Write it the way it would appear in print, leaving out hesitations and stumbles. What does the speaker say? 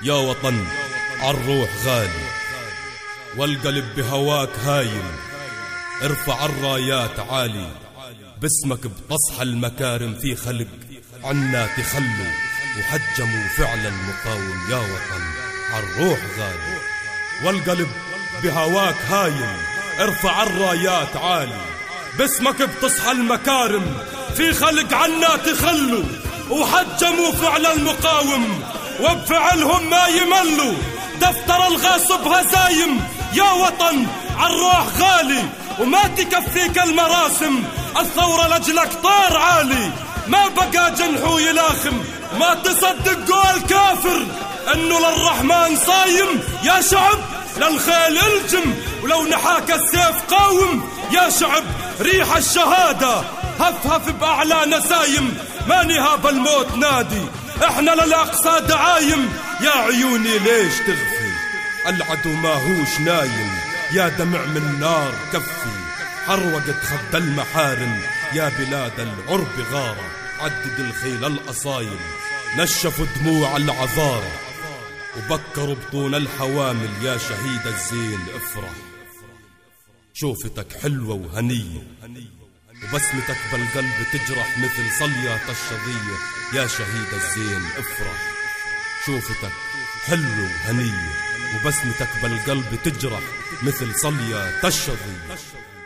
يا وطن عالروح غالي، والقلب بهواك هايم. ارفع الرايات عالي، باسمك بتصحى المكارم. في خلق عنا تخلوا وحجموا فعلا مقاوم. يا وطن عالروح غالي، والقلب بهواك هايم. ارفع الرايات عالي، باسمك بتصحى المكارم. في خلق عنا تخلوا وحجموا فعل المقاوم، وبفعلهم ما يملوا. دفتر الغاصب هزايم. يا وطن عالروح غالي، وما تكفيك المراسم. الثورة لجلك طار عالي، ما بقى جنحو يلاخم. ما تصدق قول كافر انه للرحمن صايم. يا شعب للخيل الجم، ولو نحاك السيف قاوم. يا شعب ريح الشهادة هفهف بأعلى نسايم. ما نهاب الموت نادي، احنا للأقصى دعايم. يا عيوني ليش تغفي، العدو ما هوش نايم. يا دمع من نار كفي، حروقت خد المحارم. يا بلاد العرب غارة، عدد الخيل الأصايم. نشفوا دموع العذارى وبكروا بطون الحوامل. يا شهيد الزين افرح، شوفتك حلوة وهنية، وبسمتك بالقلب تجرح مثل صليات الشظية. يا شهيد الزين افرح، شوفتك حلوة وهنية، وبسمتك بالقلب تجرح مثل صليات الشظية.